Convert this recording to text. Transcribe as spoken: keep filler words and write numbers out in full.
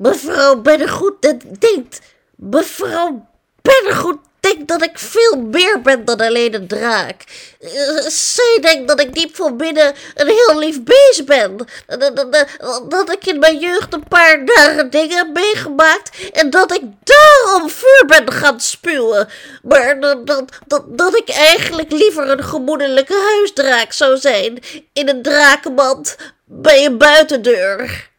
Mevrouw Beddegoed denkt... Mevrouw Beddegoed denkt dat ik veel meer ben dan alleen een draak. Uh, zij denkt dat ik diep van binnen een heel lief beest ben. Dat, dat, dat ik in mijn jeugd een paar nare dingen heb meegemaakt. En dat ik daarom vuur ben gaan spuwen. Maar dat, dat, dat, dat ik eigenlijk liever een gemoedelijke huisdraak zou zijn. In een drakenmand bij een buitendeur.